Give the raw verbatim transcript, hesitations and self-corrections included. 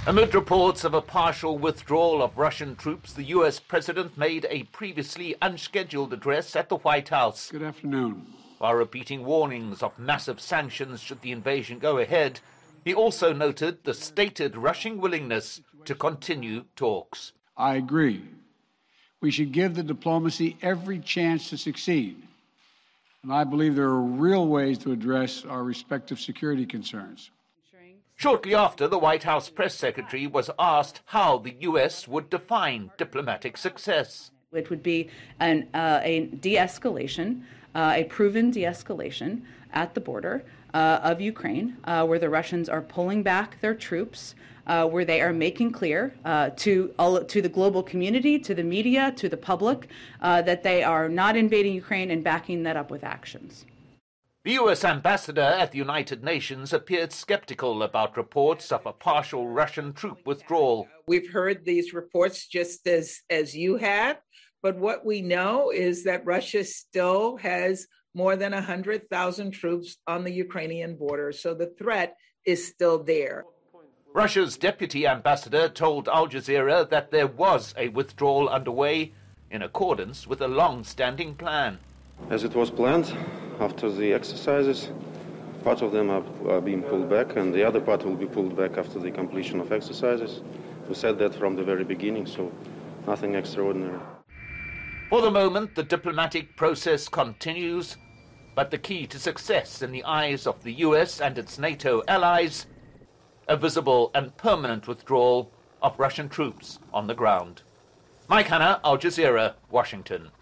Amid reports of a partial withdrawal of Russian troops, the U S president made a previously unscheduled address at the White House. Good afternoon. While repeating warnings of massive sanctions should the invasion go ahead, he also noted the stated Russian willingness to continue talks. I agree. We should give the diplomacy every chance to succeed. And I believe there are real ways to address our respective security concerns. Shortly after, the White House press secretary was asked how the U S would define diplomatic success. It would be an, uh, a de-escalation, uh, a proven de-escalation at the border uh, of Ukraine, uh, where the Russians are pulling back their troops, uh, where they are making clear uh, to all, to the global community, to the media, to the public, uh, that they are not invading Ukraine and backing that up with actions. The U S ambassador at the United Nations appeared skeptical about reports of a partial Russian troop withdrawal. We've heard these reports just as, as you have, but what we know is that Russia still has more than one hundred thousand troops on the Ukrainian border, so the threat is still there. Russia's deputy ambassador told Al Jazeera that there was a withdrawal underway in accordance with a long-standing plan. As it was planned, after the exercises, part of them are, are being pulled back, and the other part will be pulled back after the completion of exercises. We said that from the very beginning, so nothing extraordinary. For the moment, the diplomatic process continues, but the key to success in the eyes of the U S and its NATO allies, a visible and permanent withdrawal of Russian troops on the ground. Mike Hanna, Al Jazeera, Washington.